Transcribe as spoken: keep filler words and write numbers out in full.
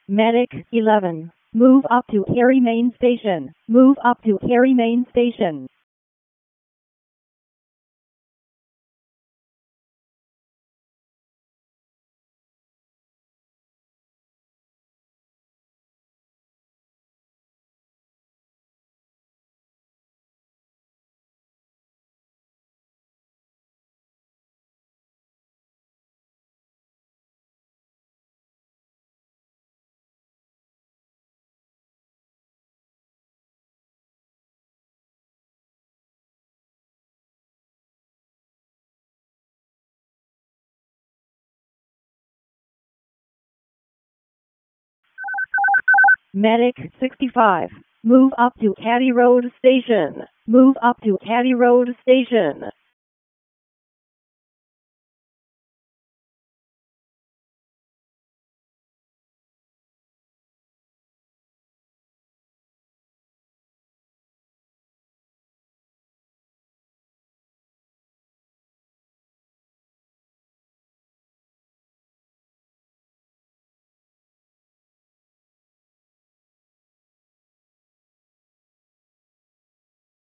Medic eleven. Move up to Harry Main Station. Move up to Harry Main Station. Medic sixty-five. Move up to Caddy Road Station. Move up to Caddy Road Station.